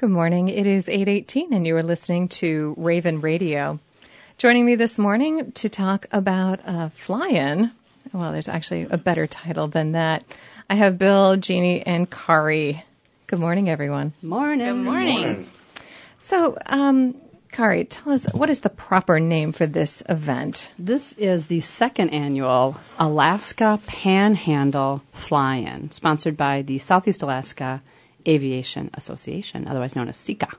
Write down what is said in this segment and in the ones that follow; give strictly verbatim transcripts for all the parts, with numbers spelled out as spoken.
Good morning. It is eight eighteen, and you are listening to Raven Radio. Joining me this morning to talk about uh, fly-in, well, there's actually a better title than that. I have Bill, Jeannie, and Kari. Good morning, everyone. Morning. Good morning. So, um, Kari, tell us, what is the proper name for this event? This is the second annual Alaska Panhandle Fly-In, sponsored by the Southeast Alaska Aviation Association, otherwise known as S E C A.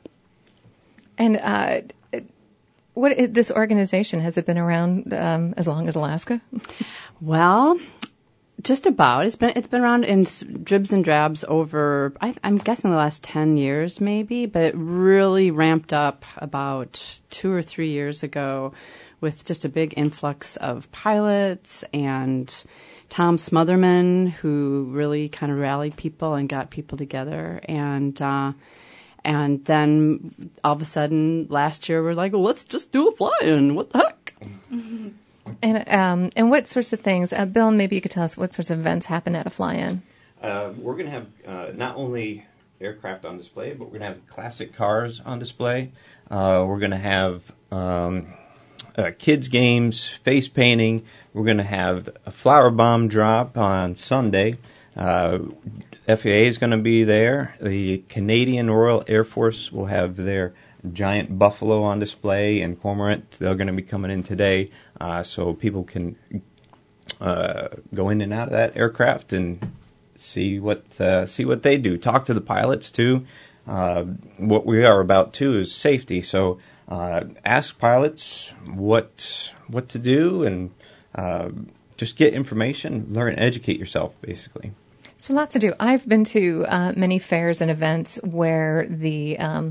And uh, what this organization, has it been around um, as long as Alaska? Well, just about. It's been it's been around in dribs and drabs over, I, I'm guessing, the last ten years maybe, but it really ramped up about two or three years ago with just a big influx of pilots and Tom Smotherman, who really kind of rallied people and got people together. And uh, and then all of a sudden last year we're like, well, let's just do a fly-in. What the heck? Mm-hmm. And um, and what sorts of things, uh, Bill, maybe you could tell us what sorts of events happen at a fly-in. Uh, we're going to have uh, not only aircraft on display, but we're going to have classic cars on display. Uh, we're going to have um, uh, kids' games, face painting. We're going to have a flower bomb drop on Sunday. Uh, F A A is going to be there. The Canadian Royal Air Force will have their giant buffalo on display, and cormorant. They're going to be coming in today, uh, so people can uh, go in and out of that aircraft and see what uh, see what they do. Talk to the pilots too. Uh, what we are about too is safety. So uh, ask pilots what what to do, and uh, just get information, learn, and educate yourself, basically. So lots to do. I've been to uh, many fairs and events where the um,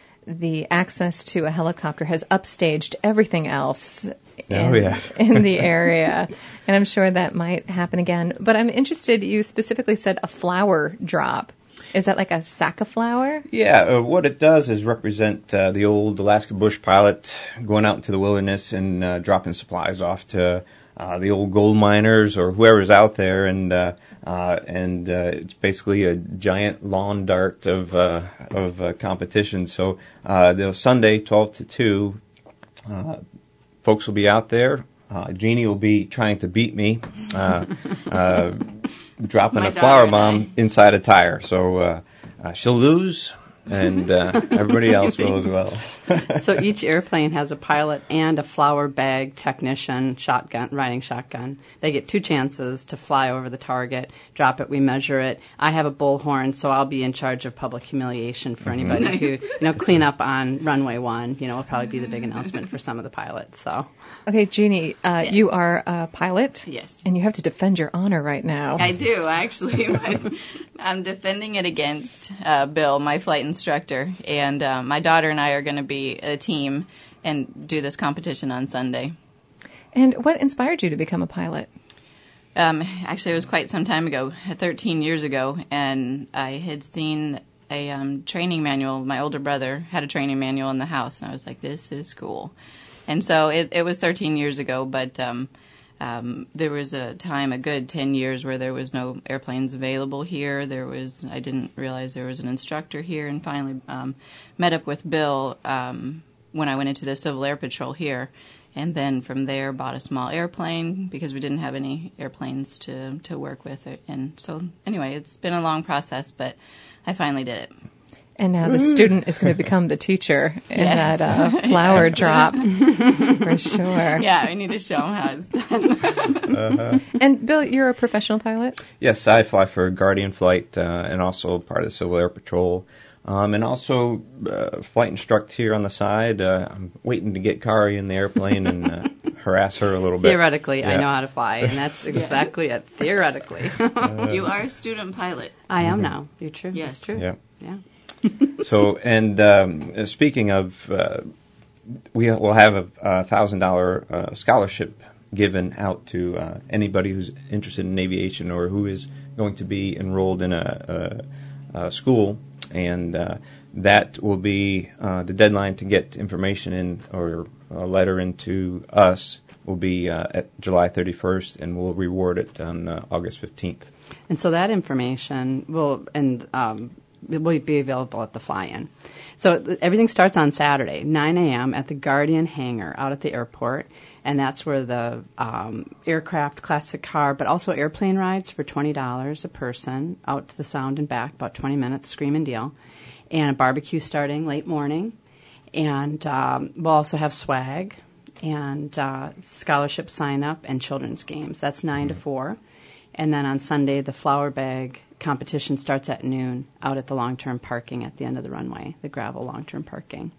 the access to a helicopter has upstaged everything else in, oh, yeah. in the area. And I'm sure that might happen again. But I'm interested, you specifically said a flower drop. Is that like a sack of flour? Yeah, uh, what it does is represent uh, the old Alaska bush pilot going out into the wilderness and uh, dropping supplies off to uh, the old gold miners or whoever's out there, and uh, uh, and uh, it's basically a giant lawn dart of uh, of uh, competition. So uh, the Sunday, twelve to two, uh, folks will be out there. Uh, Jeannie will be trying to beat me, uh, uh, dropping My a flower daughter bomb and I. inside a tire. So uh, uh, she'll lose, and uh, everybody else will as well. So each airplane has a pilot and a flower bag technician, shotgun, riding shotgun. They get two chances to fly over the target, drop it, we measure it. I have a bullhorn, so I'll be in charge of public humiliation for anybody Nice. who, you know, clean up on runway one. You know, will probably be the big announcement for some of the pilots. So. Okay, Jeannie, uh, Yes. you are a pilot. Yes. And you have to defend your honor right now. I do, actually. I'm defending it against uh, Bill, my flight instructor, and uh, my daughter and I are going to be a team and do this competition on Sunday. And what inspired you to become a pilot? Um, actually, it was quite some time ago, thirteen years ago, and I had seen a um, training manual. My older brother had a training manual in the house, and I was like, this is cool. And so it, it was thirteen years ago, but um, um, there was a time, a good ten years, where there was no airplanes available here. There was, I didn't realize there was an instructor here, and finally um, met up with Bill um, when I went into the Civil Air Patrol here. And then from there, bought a small airplane because we didn't have any airplanes to, to work with. And so anyway, it's been a long process, but I finally did it. And now the student is going to become the teacher in Yes. that uh, flower drop, for sure. Yeah, I need to show them how it's done. uh-huh. And Bill, you're a professional pilot? Yes, I fly for Guardian Flight uh, and also part of the Civil Air Patrol. Um, and also uh, flight instruct here on the side. Uh, I'm waiting to get Kari in the airplane and uh, harass her a little bit. Theoretically, Yeah. I know how to fly, and that's exactly it. Theoretically. You are a student pilot. I am now. You're true. Yes. That's true. Yeah. Yeah. So, and um, speaking of, uh, we will have a, a thousand dollar uh, scholarship given out to uh, anybody who's interested in aviation or who is going to be enrolled in a, a, a school, and uh, that will be uh, the deadline to get information in or a letter into us will be uh, at July thirty-first, and we'll reward it on uh, August fifteenth. And so that information will, and um, it will be available at the fly-in. So th- everything starts on Saturday, nine a.m. at the Guardian Hangar out at the airport, and that's where the um, aircraft classic car, but also airplane rides for twenty dollars a person out to the Sound and back, about twenty minutes, screaming deal, and a barbecue starting late morning, and um, we'll also have swag and uh, scholarship sign-up and children's games. That's nine to four. And then on Sunday, the flower bag competition starts at noon out at the long-term parking at the end of the runway, the gravel long-term parking.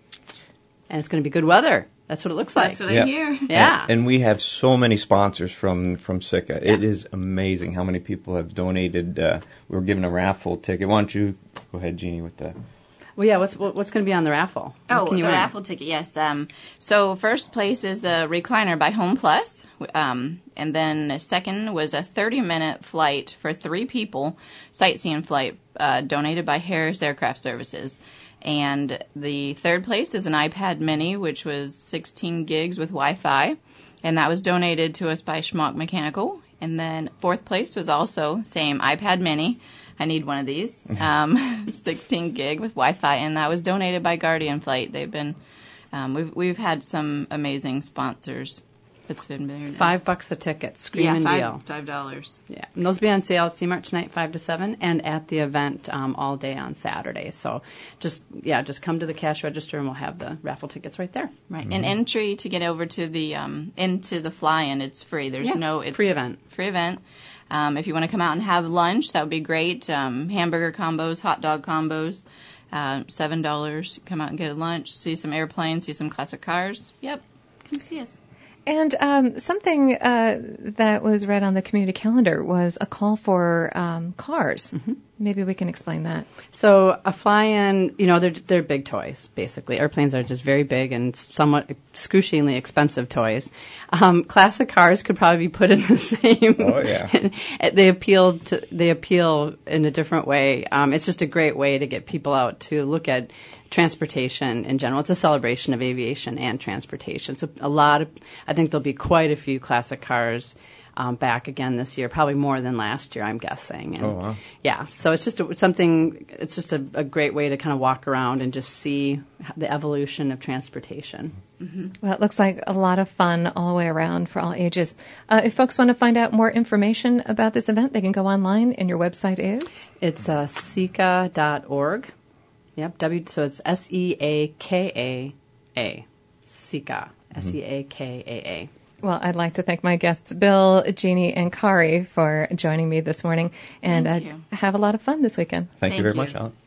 And it's going to be good weather. That's what it looks like. That's what Yeah. I hear. Yeah. And, and we have so many sponsors from, from S I C A. It Yeah. is amazing how many people have donated. Uh, we were given a raffle ticket. Why don't you go ahead, Jeannie, with the... Well, yeah, what's what's going to be on the raffle? What Oh, can the you win? raffle ticket, yes. Um, so first place is a recliner by Home Plus, um, and then second was a thirty-minute flight for three people, sightseeing flight, uh, donated by Harris Aircraft Services. And the third place is an iPad Mini, which was sixteen gigs with Wi-Fi, and that was donated to us by Schmuck Mechanical. And then fourth place was also same iPad Mini. I need one of these. Um, sixteen gig with Wi-Fi, and that was donated by Guardian Flight. They've been, um, we've we've had some amazing sponsors. It's been very nice. Five bucks a ticket, screaming yeah, deal. five five dollars. Yeah, and those will be on sale at C-Mart tonight, five to seven, and at the event um, all day on Saturday. So just, yeah, just come to the cash register and we'll have the raffle tickets right there. Right, and entry to get over to the um, into the fly-in, it's free. There's Yeah, no it's free event. Free event. Um, if you want to come out and have lunch, that would be great. Um, hamburger combos, hot dog combos, uh, seven dollars. Come out and get a lunch, see some airplanes, see some classic cars. Yep, come see us. And um, something uh, that was read on the community calendar was a call for um, cars. Mm-hmm. Maybe we can explain that. So a fly-in, you know, they're they're big toys, basically. Airplanes are just very big and somewhat excruciatingly expensive toys. Um, classic cars could probably be put in the same. Oh, yeah. they appeal to they appeal in a different way. Um, it's just a great way to get people out to look at transportation in general. It's a celebration of aviation and transportation. So a lot of, I think there'll be quite a few classic cars um, back again this year, probably more than last year, I'm guessing. And Oh, wow. Yeah, so it's just a, it's something, it's just a, a great way to kind of walk around and just see the evolution of transportation. Well, it looks like a lot of fun all the way around for all ages. Uh, if folks want to find out more information about this event, they can go online, and your website is? It's uh, seaka dot org. Yep, W, so it's S E A K A A. Seaka. S E A K A A. Well, I'd like to thank my guests, Bill, Jeannie, and Kari, for joining me this morning. And Thank uh, you. have a lot of fun this weekend. Thank, you Thank very you. much, Alan.